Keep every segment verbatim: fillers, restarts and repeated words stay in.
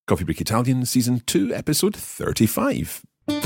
Coffee Break Italian, Season two, Episode thirty-five.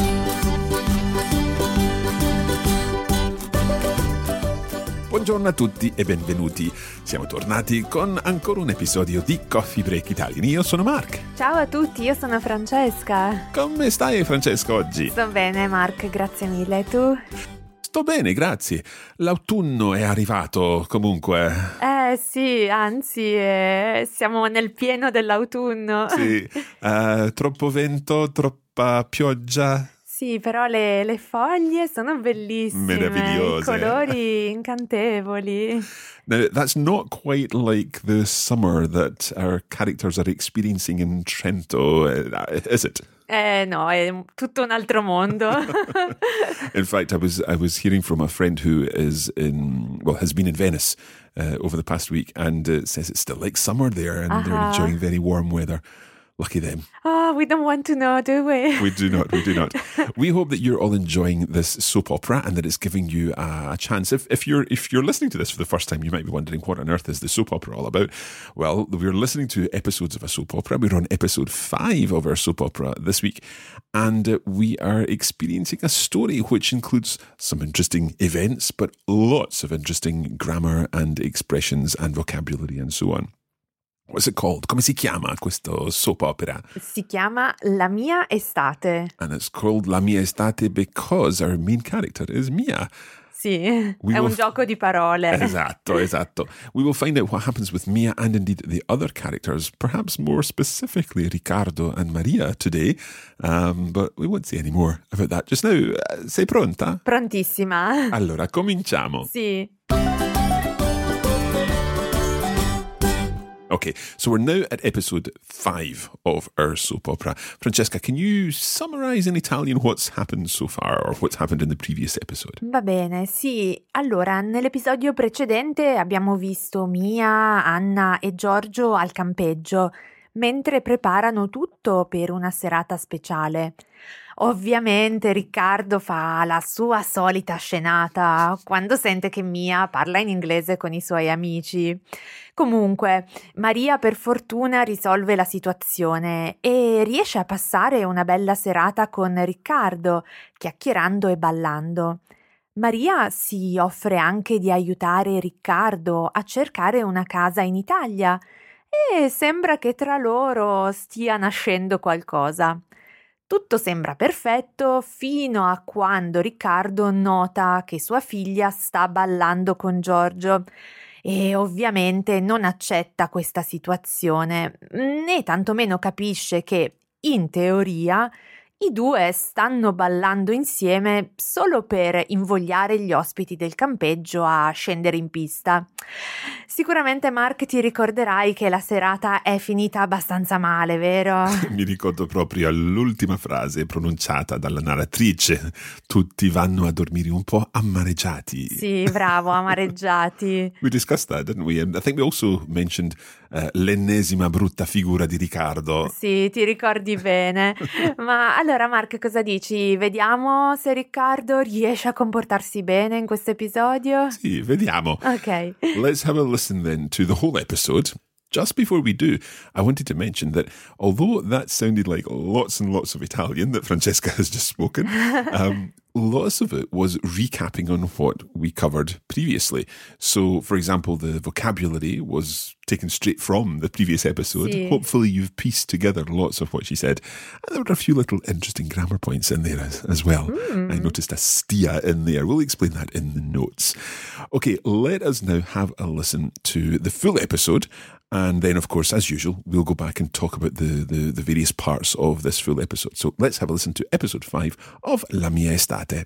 Buongiorno a tutti e benvenuti. Siamo tornati con ancora un episodio di Coffee Break Italian. Io sono Mark. Ciao a tutti, io sono Francesca. Come stai, Francesca, oggi? Sto bene, Mark, grazie mille. Tu? Sto bene, grazie. L'autunno è arrivato, comunque. Eh sì, anzi, eh, siamo nel pieno dell'autunno. Sì, uh, troppo vento, troppa pioggia. Sì, però le, le foglie sono bellissime. Meravigliose. I colori incantevoli. Now, that's not quite like the summer that our characters are experiencing in Trento, is it? Eh no, è tutto un altro mondo. In fact, I was I was hearing from a friend who is in, well, has been in Venice uh, over the past week and uh, says it's still like summer there and uh-huh. they're enjoying very warm weather. Lucky them. Oh, we don't want to know, do we? We do not, we do not. We hope that you're all enjoying this soap opera and that it's giving you a, a chance. If, if you're if you're listening to this for the first time, you might be wondering, what on earth is the soap opera all about? Well, we're listening to episodes of a soap opera. We're on episode five of our soap opera this week, and uh, we are experiencing a story which includes some interesting events, but lots of interesting grammar and expressions and vocabulary and so on. What's it called? Come si chiama questo soap opera? Si chiama La mia estate. And it's called La mia estate because our main character is Mia. Sì, We è un f- gioco di parole. Esatto, esatto. We will find out what happens with Mia and indeed the other characters, perhaps more specifically Riccardo and Maria today, um, but we won't say any more about that just now. Uh, sei pronta? Prontissima. Allora, cominciamo. Sì. Okay, so we're now at episode five of our soap opera. Francesca, can you summarize in Italian what's happened so far or what's happened in the previous episode? Va bene, sì. Allora, nell'episodio precedente abbiamo visto Mia, Anna e Giorgio al campeggio, mentre preparano tutto per una serata speciale. Ovviamente Riccardo fa la sua solita scenata quando sente che Mia parla in inglese con i suoi amici. Comunque, Maria per fortuna risolve la situazione e riesce a passare una bella serata con Riccardo, chiacchierando e ballando. Maria si offre anche di aiutare Riccardo a cercare una casa in Italia e sembra che tra loro stia nascendo qualcosa. Tutto sembra perfetto fino a quando Riccardo nota che sua figlia sta ballando con Giorgio e ovviamente non accetta questa situazione, né tantomeno capisce che, in teoria, i due stanno ballando insieme solo per invogliare gli ospiti del campeggio a scendere in pista. Sicuramente, Mark, ti ricorderai che la serata è finita abbastanza male, vero? Mi ricordo proprio l'ultima frase pronunciata dalla narratrice. Tutti vanno a dormire un po' amareggiati. Sì, bravo, amareggiati. We discussed that, didn't we? And I think we also mentioned uh, l'ennesima brutta figura di Riccardo. Sì, ti ricordi bene. Ma allora, Mark, cosa dici? Vediamo se Riccardo riesce a comportarsi bene in questo episodio? Sì, vediamo. Ok. Let's have a listen then to the whole episode. Just before we do, I wanted to mention that although that sounded like lots and lots of Italian that Francesca has just spoken, um, lots of it was recapping on what we covered previously. So, for example, the vocabulary was taken straight from the previous episode. Sì. Hopefully you've pieced together lots of what she said. And there were a few little interesting grammar points in there as, as well. Mm. I noticed a stia in there. We'll explain that in the notes. Okay, let us now have a listen to the full episode. And then, of course, as usual, we'll go back and talk about the, the, the various parts of this full episode. So let's have a listen to episode five of La mia estate.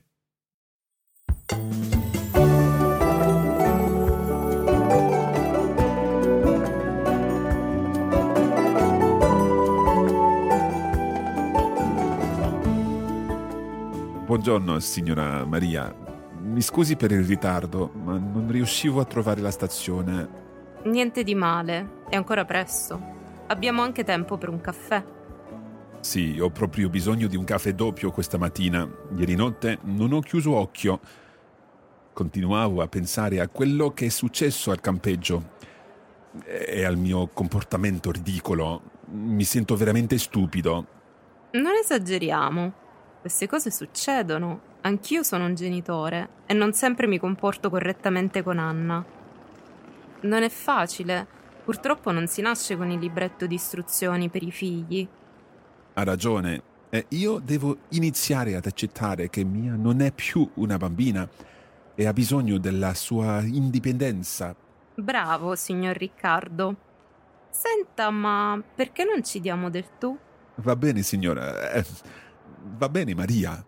Buongiorno, signora Maria. Mi scusi per il ritardo, ma non riuscivo a trovare la stazione. Niente di male, è ancora presto. Abbiamo anche tempo per un caffè. Sì, ho proprio bisogno di un caffè doppio questa mattina. Ieri notte non ho chiuso occhio. Continuavo a pensare a quello che è successo al campeggio e al mio comportamento ridicolo. Mi sento veramente stupido. Non esageriamo. Queste cose succedono. Anch'io sono un genitore e non sempre mi comporto correttamente con Anna. Non è facile. Purtroppo non si nasce con il libretto di istruzioni per i figli. Ha ragione. E io devo iniziare ad accettare che Mia non è più una bambina e ha bisogno della sua indipendenza. Bravo, signor Riccardo. Senta, ma perché non ci diamo del tu? Va bene, signora. Eh, va bene, Maria.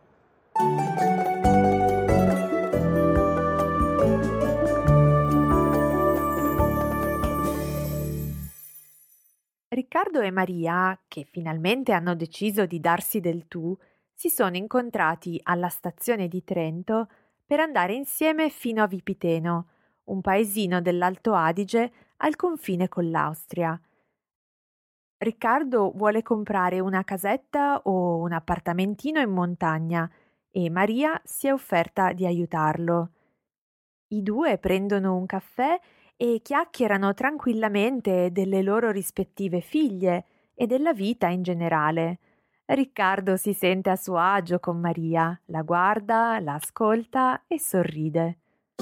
Riccardo e Maria, che finalmente hanno deciso di darsi del tu, si sono incontrati alla stazione di Trento per andare insieme fino a Vipiteno, un paesino dell'Alto Adige al confine con l'Austria. Riccardo vuole comprare una casetta o un appartamentino in montagna e Maria si è offerta di aiutarlo. I due prendono un caffè e chiacchierano tranquillamente delle loro rispettive figlie e della vita in generale. Riccardo si sente a suo agio con Maria, la guarda, la ascolta e sorride.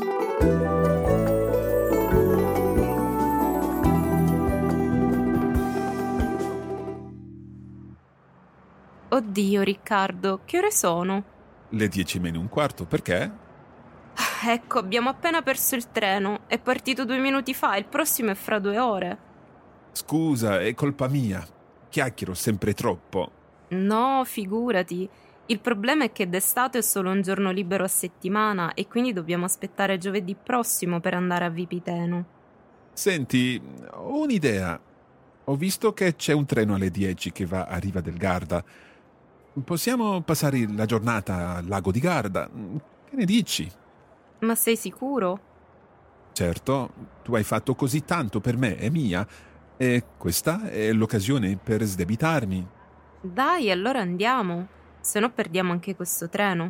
Oddio, Riccardo, che ore sono? Le dieci meno un quarto, perché? Ecco, abbiamo appena perso il treno. È partito due minuti fa, il prossimo è fra due ore. Scusa, è colpa mia. Chiacchiero sempre troppo. No, figurati. Il problema è che d'estate è solo un giorno libero a settimana e quindi dobbiamo aspettare giovedì prossimo per andare a Vipiteno. Senti, ho un'idea. Ho visto che c'è un treno alle dieci che va a Riva del Garda. Possiamo passare la giornata al lago di Garda. Che ne dici? Ma sei sicuro? Certo, tu hai fatto così tanto per me e Mia, e questa è l'occasione per sdebitarmi. Dai, allora andiamo, se no perdiamo anche questo treno.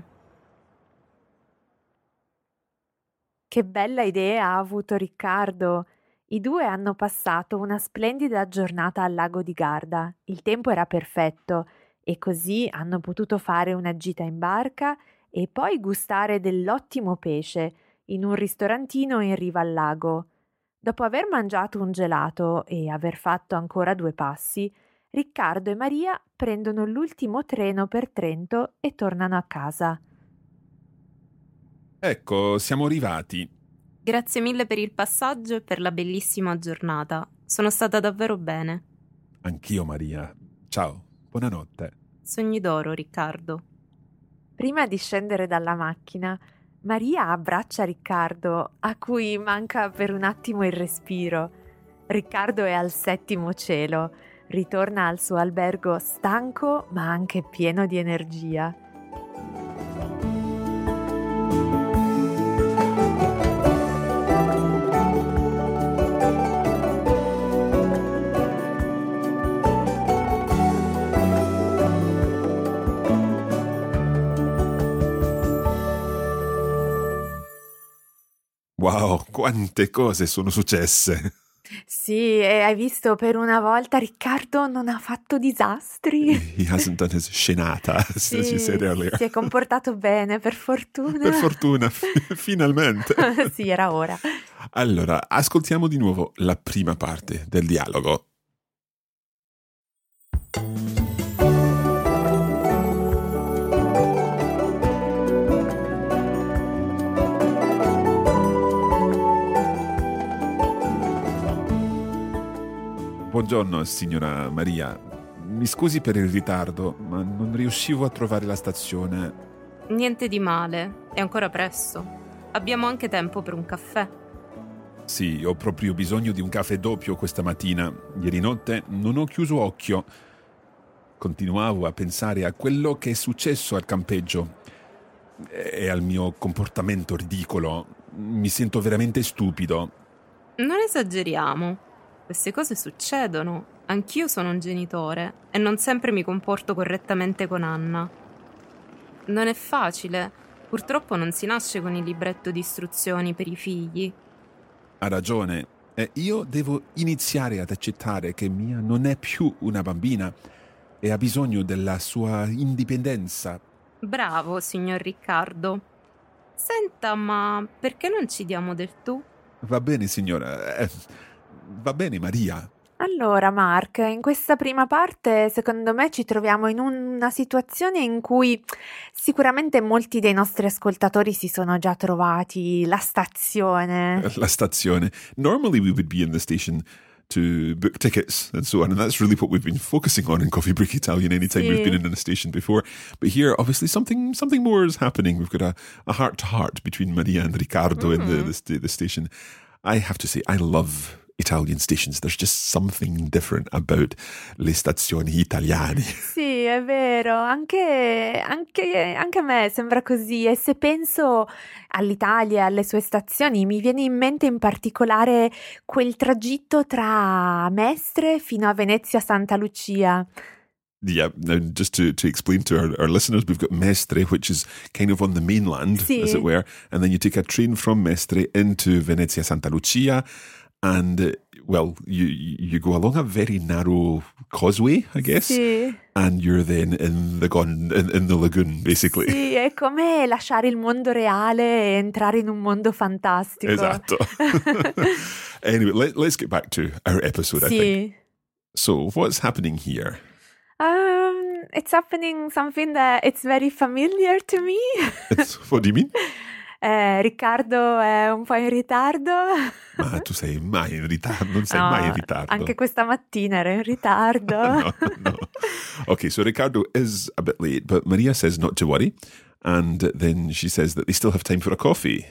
Che bella idea ha avuto Riccardo! I due hanno passato una splendida giornata al lago di Garda. Il tempo era perfetto e così hanno potuto fare una gita in barca e poi gustare dell'ottimo pesce in un ristorantino in riva al lago. Dopo aver mangiato un gelato e aver fatto ancora due passi, Riccardo e Maria prendono l'ultimo treno per Trento e tornano a casa. Ecco, siamo arrivati. Grazie mille per il passaggio e per la bellissima giornata. Sono stata davvero bene. Anch'io, Maria. Ciao, buonanotte. Sogni d'oro, Riccardo. Prima di scendere dalla macchina, Maria abbraccia Riccardo, a cui manca per un attimo il respiro. Riccardo è al settimo cielo, ritorna al suo albergo stanco ma anche pieno di energia. Wow, quante cose sono successe! Sì, e hai visto, per una volta Riccardo non ha fatto disastri. He hasn't done his scenata, Sì, as you said earlier. si è comportato bene, per fortuna. Per fortuna, f- finalmente. Sì, era ora. Allora, ascoltiamo di nuovo la prima parte del dialogo. Buongiorno, signora Maria. Mi scusi per il ritardo, ma non riuscivo a trovare la stazione. Niente di male, è ancora presto. Abbiamo anche tempo per un caffè. Sì, ho proprio bisogno di un caffè doppio questa mattina. Ieri notte non ho chiuso occhio. Continuavo a pensare a quello che è successo al campeggio e al mio comportamento ridicolo. Mi sento veramente stupido. Non esageriamo. Queste cose succedono. Anch'io sono un genitore e non sempre mi comporto correttamente con Anna. Non è facile. Purtroppo non si nasce con il libretto di istruzioni per i figli. Ha ragione. E io devo iniziare ad accettare che Mia non è più una bambina e ha bisogno della sua indipendenza. Bravo, signor Riccardo. Senta, ma perché non ci diamo del tu? Va bene, signora. Eh, va bene, Maria. Allora, Mark, in questa prima parte, secondo me, ci troviamo in una situazione in cui sicuramente molti dei nostri ascoltatori si sono già trovati, la stazione. La stazione. Normally we would be in the station to book tickets and so on, and that's really what we've been focusing on in Coffee Break Italian anytime Sì. we've been in a station before. But here, obviously, something something more is happening. We've got a, a heart-to-heart between Maria and Riccardo Mm-hmm. in the, the, sta- the station. I have to say, I love Italian stations. There's just something different about le stazioni italiane. Sì, è vero, anche, anche, anche a me sembra così e se penso all'Italia e alle sue stazioni mi viene in mente in particolare quel tragitto tra Mestre fino a Venezia Santa Lucia. Yeah, now just to, to explain to our, our listeners, we've got Mestre, which is kind of on the mainland, Sì. as it were, and then you take a train from Mestre into Venezia Santa Lucia, and, uh, well, you you go along a very narrow causeway, I guess, Sì. and you're then in the gon- in, in the lagoon, basically. Sì, è come lasciare il mondo reale e entrare in un mondo fantastico. Esatto. Anyway, let, let's get back to our episode, I think. Sì. So, what's happening here? Um, it's happening something that it's very familiar to me. It's, what do you mean? Eh, Riccardo è un po' in ritardo. Ma tu sei mai in ritardo, non sei No, mai in ritardo. anche questa mattina ero in ritardo. no, no. Okay, so Riccardo is a bit late, but Maria says not to worry. And then she says that they still have time for a coffee.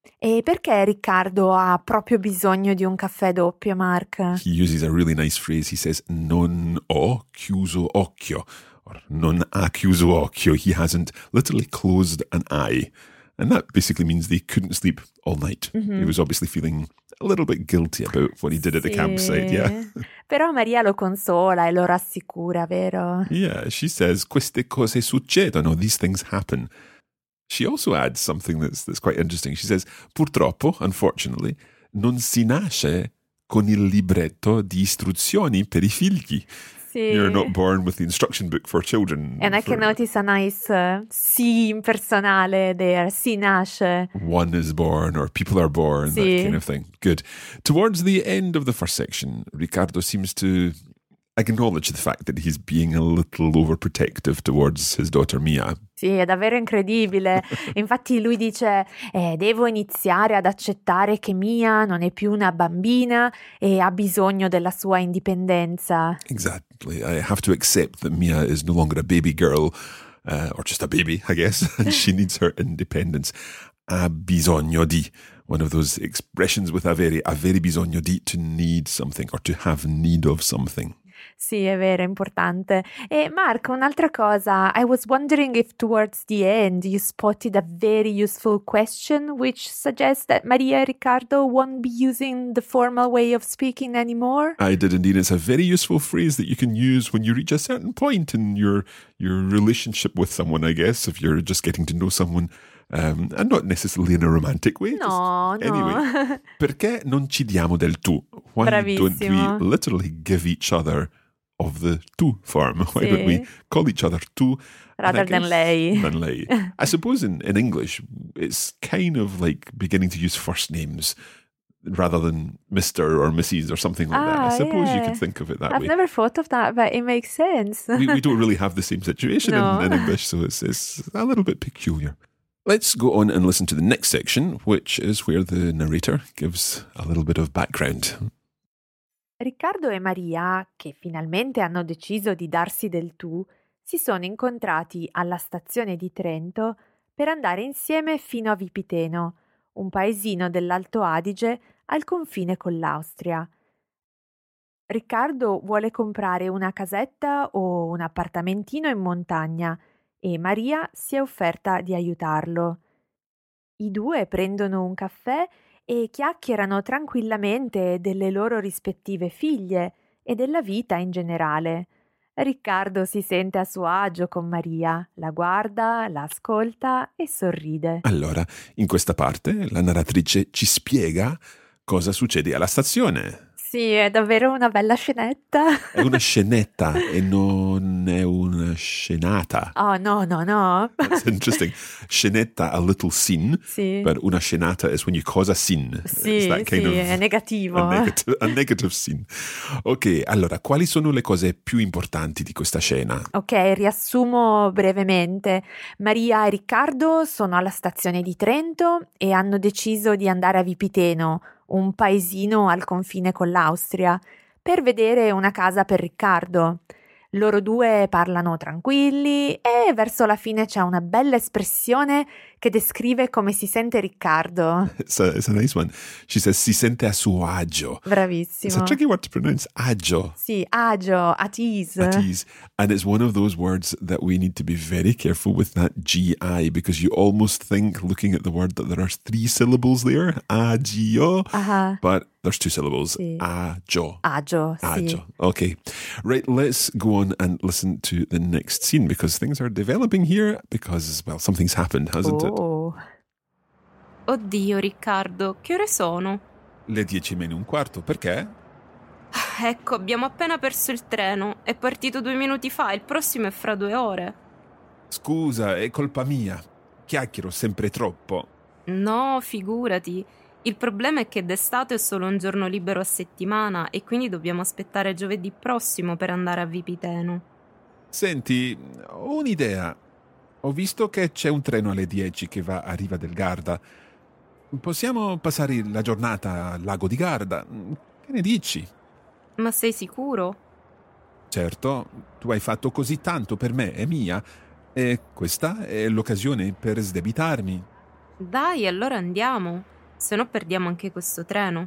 E perché Riccardo ha proprio bisogno di un caffè doppio, Mark? He uses a really nice phrase. He says, non ho chiuso occhio. Or non ha chiuso occhio. He hasn't literally closed an eye. And that basically means they couldn't sleep all night. Mm-hmm. He was obviously feeling a little bit guilty about what he did at the Sì. campsite, yeah. Però Maria lo consola e lo rassicura, vero? Yeah, she says, queste cose succedono, these things happen. She also adds something that's, that's quite interesting. She says, purtroppo, unfortunately, non si nasce con il libretto di istruzioni per i figli. Sì. You're not born with the instruction book for children. And I for- can notice a nice uh, sì impersonale there. Si nasce. One is born or people are born, Sì. that kind of thing. Good. Towards the end of the first section, Riccardo seems to acknowledge the fact that he's being a little overprotective towards his daughter Mia. Sì, è davvero incredibile. Infatti lui dice, eh, devo iniziare ad accettare che Mia non è più una bambina e ha bisogno della sua indipendenza. Exactly. I have to accept that Mia is no longer a baby girl, uh, or just a baby, I guess, and she needs her independence. Ha bisogno di, one of those expressions with avere, avere bisogno di, to need something or to have need of something. Sì, è vero, è importante. E Marco, un'altra cosa, I was wondering if towards the end you spotted a very useful question which suggests that Maria and Riccardo won't be using the formal way of speaking anymore. I did indeed. It's a very useful phrase that you can use when you reach a certain point in your your relationship with someone, I guess, if you're just getting to know someone, um, and not necessarily in a romantic way. No, just, no. Anyway, perché non ci diamo del tu? Why don't Bravissimo. we literally give each other of the tu form? Why Sì. don't we call each other tu? And I Rather than guess- lei. Than lei. I suppose in, in English, it's kind of like beginning to use first names rather than Mister or Missus or something like that. I Ah, suppose you yeah. could think of it that I've way. never thought of that, but it makes sense. we, we don't really have the same situation No. in, in English, so it's, it's a little bit peculiar. Let's go on and listen to the next section, which is where the narrator gives a little bit of background. Riccardo e Maria, che finalmente hanno deciso di darsi del tu, si sono incontrati alla stazione di Trento per andare insieme fino a Vipiteno, un paesino dell'Alto Adige al confine con l'Austria. Riccardo vuole comprare una casetta o un appartamentino in montagna e Maria si è offerta di aiutarlo. I due prendono un caffè e chiacchierano tranquillamente delle loro rispettive figlie e della vita in generale. Riccardo si sente a suo agio con Maria, la guarda, la ascolta e sorride. Allora, in questa parte la narratrice ci spiega cosa succede alla stazione. Sì, è davvero una bella scenetta. È una scenetta e non è una scenata. Oh, no, no, no. That's interesting. Scenetta, a little scene, Sì, but una scenata is when you cause a scene. It's sì, that kind sì, of è negativo. a negative, a negative scene. Ok, allora, quali sono le cose più importanti di questa scena? Ok, riassumo brevemente. Maria e Riccardo sono alla stazione di Trento e hanno deciso di andare a Vipiteno, un paesino al confine con l'Austria, per vedere una casa per Riccardo. Loro due parlano tranquilli e verso la fine c'è una bella espressione che descrive come si sente Riccardo. It's a, it's a nice one. She says, si sente a suo agio. It's a Bravissimo. tricky word to pronounce, agio. Sì, agio, at ease. At ease. And it's one of those words that we need to be very careful with that G I, because you almost think, looking at the word, that there are three syllables there, agio, Ah, but there's two syllables, Sì. agio. agio, sì. Agio. Okay. Right, let's go on and listen to the next scene, because things are developing here, because, well, something's happened, hasn't it? Oh. Oddio, Riccardo, che ore sono? Le dieci meno un quarto, perché? Ecco, abbiamo appena perso il treno. È partito due minuti fa, il prossimo è fra due ore. Scusa, è colpa mia. Chiacchiero sempre troppo. No, figurati. Il problema è che d'estate è solo un giorno libero a settimana e quindi dobbiamo aspettare giovedì prossimo per andare a Vipiteno. Senti, ho un'idea. Ho visto che c'è un treno alle dieci che va a Riva del Garda. Possiamo passare la giornata al lago di Garda. Che ne dici? Ma sei sicuro? Certo, tu hai fatto così tanto per me e mia, e questa è l'occasione per sdebitarmi. Dai, allora andiamo. Se no perdiamo anche questo treno.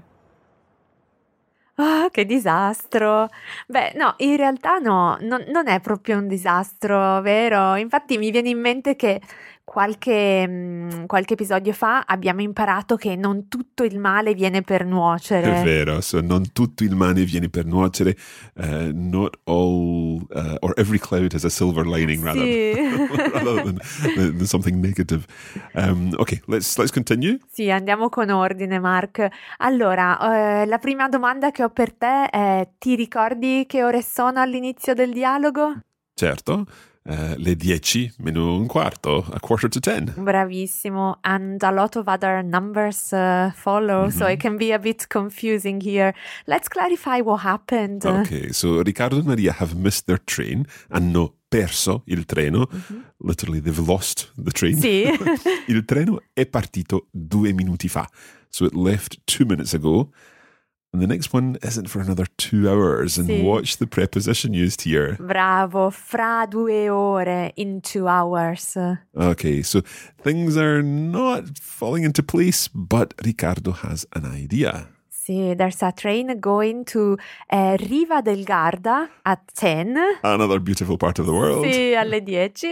Ah, che disastro! Beh, no, in realtà no, non, non è proprio un disastro, vero? Infatti mi viene in mente che qualche, mm, qualche episodio fa abbiamo imparato che non tutto il male viene per nuocere. È vero, so non tutto il male viene per nuocere. Uh, not all, uh, or every cloud has a silver lining, rather, Sì. rather than, than something negative. Um, ok, let's, let's continue. Sì, andiamo con ordine, Mark. Allora, eh, la prima domanda che ho per te è: ti ricordi che ore sono all'inizio del dialogo? Certo, uh, le dieci meno un quarto, a quarter to ten. Bravissimo, and a lot of other numbers uh, follow, so it can be a bit confusing here. Let's clarify what happened. Ok, so Riccardo and Maria have missed their train, hanno perso il treno, literally they've lost the train. Sì. Il treno è partito due minuti fa, so it left two minutes ago. And the next one isn't for another two hours. And Sì. watch the preposition used here. Bravo, fra due ore, in two hours. Okay, so things are not falling into place, but Riccardo has an idea. Sì, there's a train going to eh, Riva del Garda at ten. Another beautiful part of the world. Sì, alle dieci.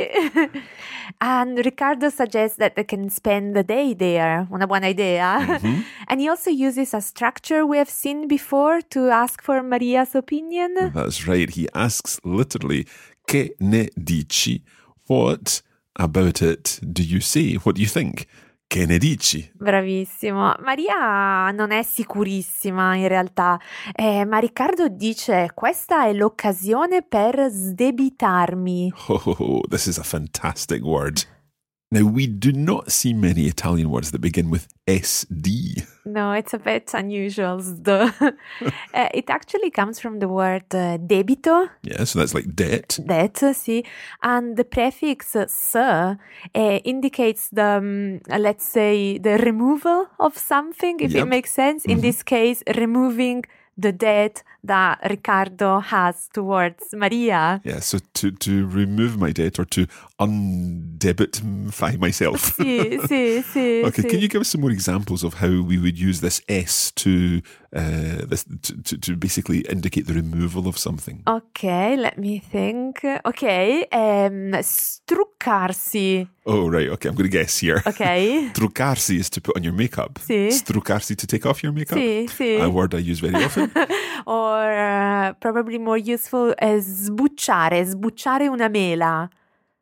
And Riccardo suggests that they can spend the day there. Una buona idea. Mm-hmm. And he also uses a structure we have seen before to ask for Maria's opinion. That's right. He asks literally, che ne dici? What about it do you say? What do you think? Che ne dici? Bravissimo. Maria non è sicurissima in realtà, eh, ma Riccardo dice: questa è l'occasione per sdebitarmi. Oh, this is a fantastic word. Now, we do not see many Italian words that begin with S D. No, it's a bit unusual. Though. uh, it actually comes from the word uh, debito, Yeah, so that's like debt. debt, sì, and the prefix s uh, indicates the, um, let's say, the removal of something, if Yep. it makes sense. In Mhm. this this case, removing the debt that Riccardo has towards Maria. Yeah, so to, to remove my debt or to undebitify myself. Sì, sì, sì. Okay, sì. can you give us some more examples of how we would use this S to uh, this to, to, to basically indicate the removal of something? Ok, let me think. Ok, ehm, struccarsi. Oh, right. Okay, I'm going to guess here. Ok. Truccarsi is to put on your makeup. Sì. Struccarsi to take off your makeup. Sì, sì. A word I use very often. Or uh, probably more useful è sbucciare, sbucciare una mela.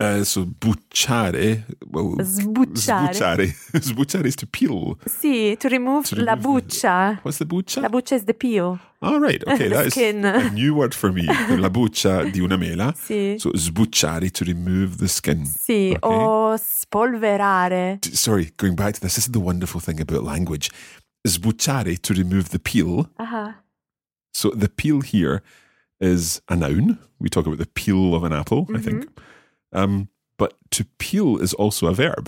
Uh, so bucciare, well, Sbucciare. Sbucciare. Sbucciare is to peel. Sì, to remove, To la remove buccia. What's the buccia? La buccia is the peel. All right, okay, The that is skin. a new word for me. La buccia di una mela. Sì. So sbucciare, to remove the skin. Sì, Okay. o spolverare. D- Sorry, going back to this, this is the wonderful thing about language. Sbucciare, to remove the peel. Uh-huh. So the peel here is a noun. We talk about the peel of an apple, I think. Um, but to peel is also a verb.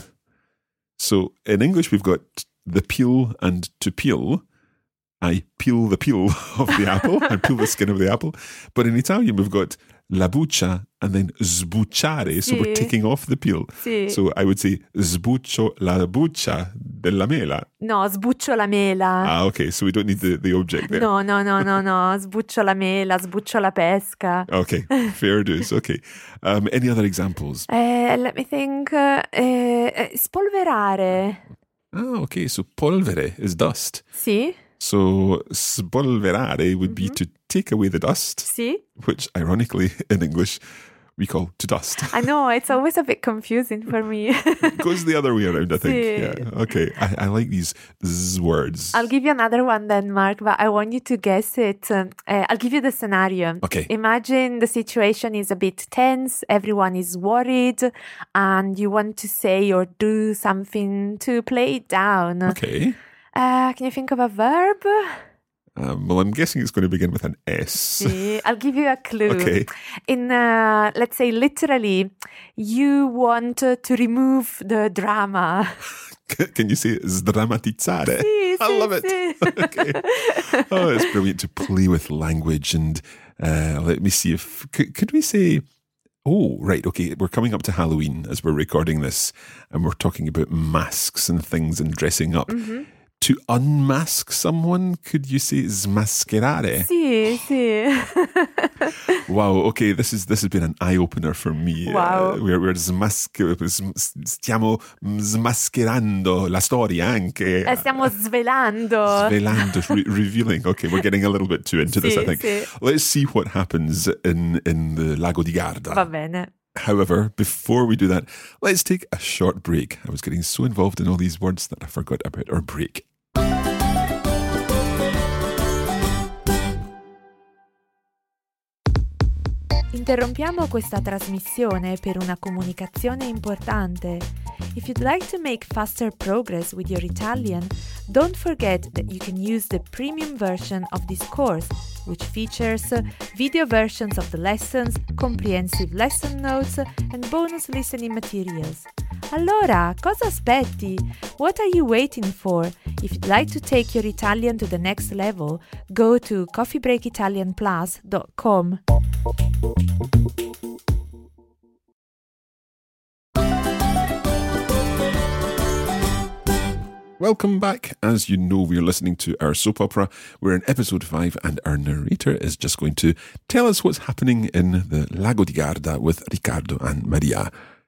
So in English, we've got the peel and to peel. I peel the peel of the apple. I peel the skin of the apple. But in Italian, we've got la buccia and then sbucciare. So we're Sì. taking off the peel. Sì. So I would say sbuccio la buccia della mela. No, sbuccio la mela. Ah, okay. So we don't need the, the object there. No, no, no, no, no. Sbuccio la mela, sbuccio la pesca. Okay, fair dues. Okay. Um, any other examples? Eh, let me think. Eh, eh, spolverare. Oh, okay. So polvere is dust. Sì, So spolverare would be to take away the dust, sì. which ironically in English we call to dust. I know, it's always a bit confusing for me. It goes the other way around, I think. Sì. Yeah. Okay. I, I like these z words. I'll give you another one then, Mark, but I want you to guess it. Um, uh, I'll give you the scenario. Okay. Imagine the situation is a bit tense, everyone is worried, and you want to say or do something to play it down. Okay. Uh, can you think of a verb? Um, well, I'm guessing it's going to begin with an S. See, I'll give you a clue. Okay. In, uh, let's say, literally, you want to remove the drama. Can you say sdrammatizzare? Sì, I sì, love it. sì. Okay. Oh, it's brilliant to play with language. And uh, let me see if, could, could we say, oh, right, okay, we're coming up to Halloween as we're recording this, and we're talking about masks and things and dressing up. Mm-hmm. To unmask someone, could you say smascherare? Sì, sì. Wow, okay, this is this has been an eye opener for me. Wow. Uh, we're we're smask- stiamo smascherando la storia anche. Eh, stiamo svelando. Svelando, re- revealing. Okay, we're getting a little bit too into this, Sì, I think. sì. Let's see what happens in in the Lago di Garda. Va bene. However, before we do that, let's take a short break. I was getting so involved in all these words that I forgot about our break. Interrompiamo questa trasmissione per una comunicazione importante. If you'd like to make faster progress with your Italian, don't forget that you can use the premium version of this course, which features video versions of the lessons, comprehensive lesson notes, and bonus listening materials. Allora, cosa aspetti? What are you waiting for? If you'd like to take your Italian to the next level, go to coffee break italian plus dot com. Welcome back. As you know, we're listening to our soap opera. We're in episode five, and our narrator is just going to tell us what's happening in the Lago di Garda with Riccardo and Maria.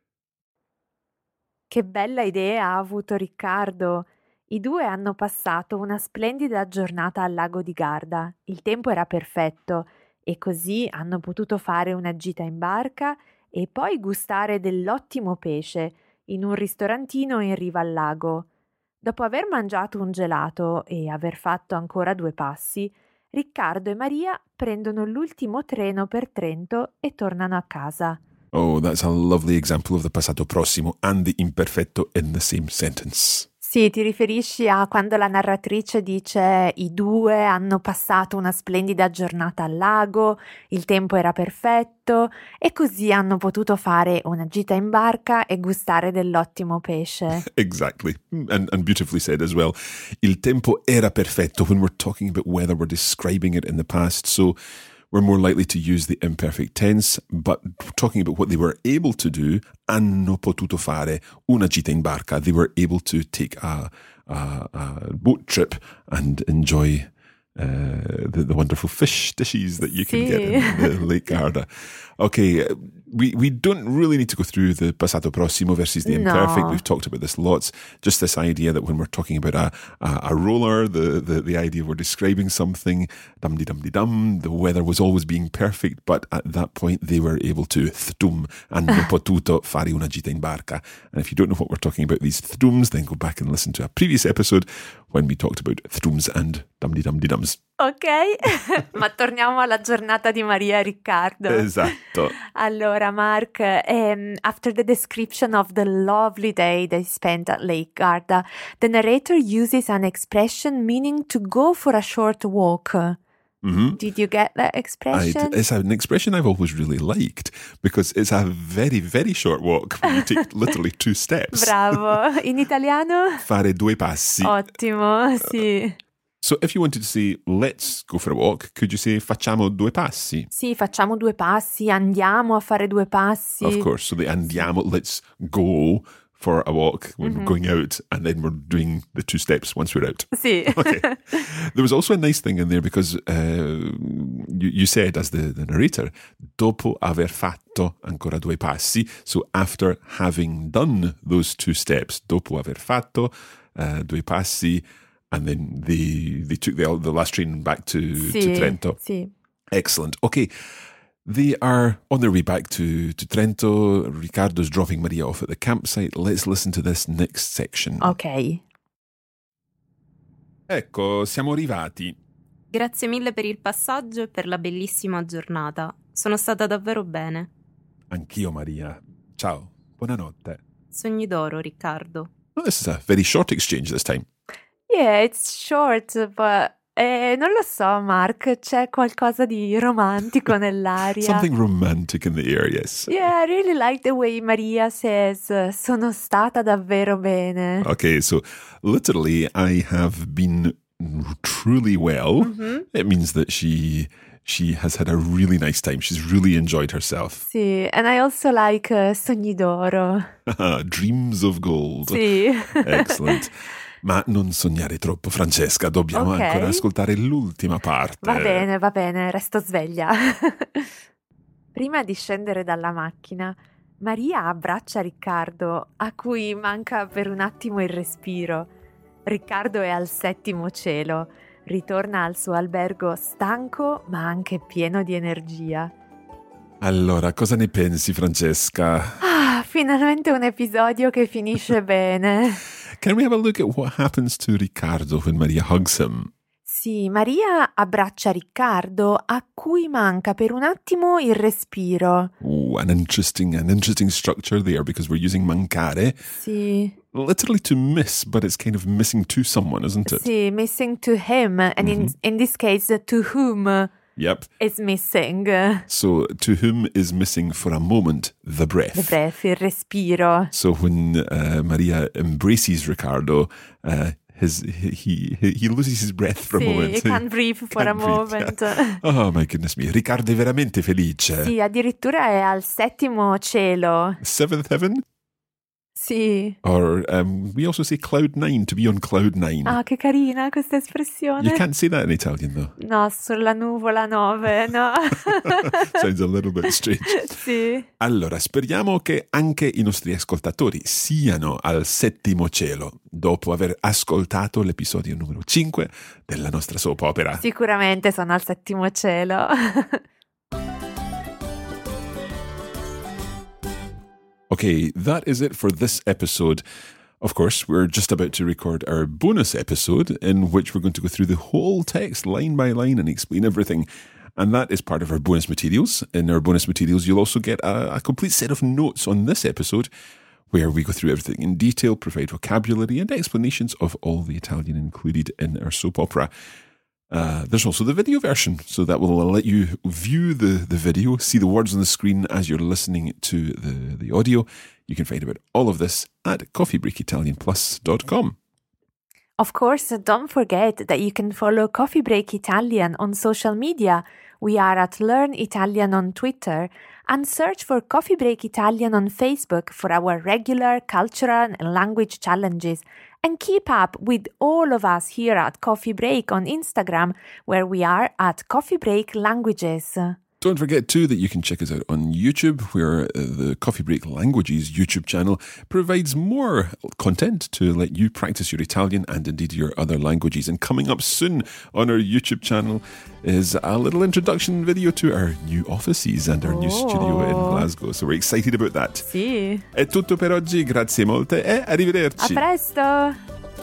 Che bella idea ha avuto Riccardo! I due hanno passato una splendida giornata al lago di Garda. Il tempo era perfetto e così hanno potuto fare una gita in barca e poi gustare dell'ottimo pesce in un ristorantino in riva al lago. Dopo aver mangiato un gelato e aver fatto ancora due passi, Riccardo e Maria prendono l'ultimo treno per Trento e tornano a casa. Oh, that's a lovely example of the passato prossimo and the imperfetto in the same sentence. Sì, ti riferisci a quando la narratrice dice i due hanno passato una splendida giornata al lago, il tempo era perfetto e così hanno potuto fare una gita in barca e gustare dell'ottimo pesce. Exactly. And, and beautifully said as well. Il tempo era perfetto. When we're talking about weather, we're describing it in the past. So we're more likely to use the imperfect tense, but talking about what they were able to do, hanno potuto fare una gita in barca. They were able to take a, a, a boat trip and enjoy uh, the, the wonderful fish dishes that you can Sì. get in the Lake Garda. Okay, we, we don't really need to go through the passato prossimo versus the No. imperfect. We've talked about this lots. Just this idea that when we're talking about a, a, a roller, the, the, the idea we're describing something, dum-de-dum-de-dum, the weather was always being perfect, but at that point they were able to thtum, hanno potuto fare una gita in barca. And if you don't know what we're talking about, these thtums, then go back and listen to a previous episode when we talked about thtums and dum-de-dum-de-dums. Ok, ma torniamo alla giornata di Maria e Riccardo. Esatto. Allora, Mark, um, after the description of the lovely day they spent at Lake Garda, the narrator uses an expression meaning to go for a short walk. Mm-hmm. Did you get that I, expression? it's an expression I've always really liked because it's a very, very short walk where you take literally two steps. Bravo. In italiano? Fare due passi. Ottimo, sì. So if you wanted to say, let's go for a walk, could you say, facciamo due passi? Sì, facciamo due passi, andiamo a fare due passi. Of course. So the andiamo, let's go for a walk when Mm-hmm. we're going out, and then we're doing the two steps once we're out. Sì. Okay. There was also a nice thing in there because uh, you, you said, as the, the narrator, dopo aver fatto ancora due passi. So after having done those two steps, dopo aver fatto uh, due passi, and then they they took the the last train back to, Sì, to Trento. sì. Excellent. Okay. They are on their way back to, to Trento. Riccardo's dropping Maria off at the campsite. Let's listen to this next section. Ok. Ecco, siamo arrivati. Grazie mille per il passaggio e per la bellissima giornata. Sono stata davvero bene. Anch'io, Maria. Ciao. Buonanotte. Sogni d'oro, Riccardo. Well, this is a very short exchange this time. Yeah, it's short, but eh, non lo so, Mark, c'è qualcosa di romantico nell'aria. Something romantic in the air, yes. Yeah, I really like the way Maria says, sono stata davvero bene. Okay, so literally, I have been truly well. Mm-hmm. It means that she she has had a really nice time. She's really enjoyed herself. Sì, and I also like uh, Sogni d'oro. Dreams of gold. Sì. Excellent. Ma non sognare troppo, Francesca, dobbiamo Ok. ancora ascoltare l'ultima parte. Va bene, va bene, resto sveglia. Prima di scendere dalla macchina, Maria abbraccia Riccardo, a cui manca per un attimo il respiro. Riccardo è al settimo cielo, ritorna al suo albergo stanco ma anche pieno di energia. Allora, cosa ne pensi, Francesca? Ah, finalmente un episodio che finisce bene. Can we have a look at what happens to Riccardo when Maria hugs him? Sì, Maria abbraccia Riccardo, a cui manca per un attimo il respiro. Ooh, an interesting, an interesting structure there because we're using mancare, Sì. literally to miss, but it's kind of missing to someone, isn't it? Sì, missing to him, and in, in this case, to whom Yep. is missing. So, to whom is missing for a moment the breath. The breath, il respiro. So when uh, Maria embraces Riccardo, uh, his he, he he loses his breath for Sì, a moment. you can't breathe for Can't a breathe, moment. yeah. Oh my goodness me, Riccardo è veramente felice. Sì, addirittura è al settimo cielo. Seventh heaven? Sì. Or um, we also say cloud nine, to be on cloud nine. Ah, che carina questa espressione. You can't say that in Italian though. No, sulla nuvola nove, no. Sounds a little bit strange. Sì. Allora, speriamo che anche i nostri ascoltatori siano al settimo cielo dopo aver ascoltato l'episodio numero cinque della nostra soap opera. Sicuramente sono al settimo cielo. Okay, that is it for this episode. Of course, we're just about to record our bonus episode in which we're going to go through the whole text line by line and explain everything. And that is part of our bonus materials. In our bonus materials, you'll also get a, a complete set of notes on this episode where we go through everything in detail, provide vocabulary and explanations of all the Italian included in our soap opera. Uh, there's also the video version, so that will let you view the, the video, see the words on the screen as you're listening to the, the audio. You can find out all of this at coffee break italian plus dot com. Of course, don't forget that you can follow Coffee Break Italian on social media. We are at Learn Italian on Twitter, and search for Coffee Break Italian on Facebook for our regular cultural and language challenges. And keep up with all of us here at Coffee Break on Instagram, where we are at Coffee Break Languages. Don't forget too that you can check us out on YouTube, where uh, the Coffee Break Languages YouTube channel provides more content to let you practice your Italian and indeed your other languages. And coming up soon on our YouTube channel is a little introduction video to our new offices and our oh. new studio in Glasgow. So we're excited about that. Sì. È tutto per oggi, grazie molte e arrivederci. A presto!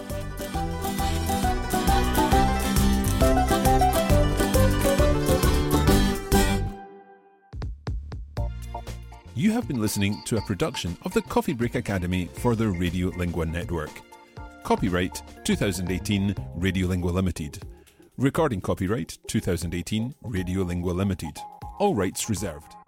You have been listening to a production of the Coffee Break Academy for the Radiolingua Network. Copyright twenty eighteen Radiolingua Limited. Recording copyright twenty eighteen Radiolingua Limited. All rights reserved.